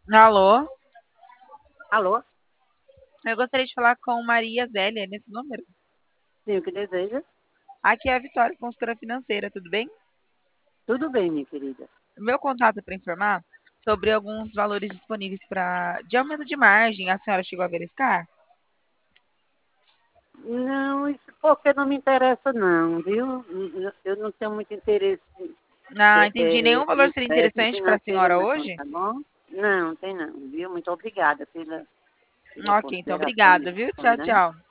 Alô? Alô? Eu gostaria de falar com Maria Zélia nesse número. Sim, o que deseja? Aqui é a Vitória, consultora financeira, tudo bem? Tudo bem, minha querida. O meu contato é para informar sobre alguns valores disponíveis de aumento de margem. A senhora chegou a verificar? Não, isso porque não me interessa não, viu? Eu não tenho muito interesse Ah, entendi. Nenhum valor seria interessante para a financeiro senhora não, hoje? tá bom? Não, tem não, viu? Muito obrigada pela Ok, então consideração, obrigada, viu? Tchau, né? tchau.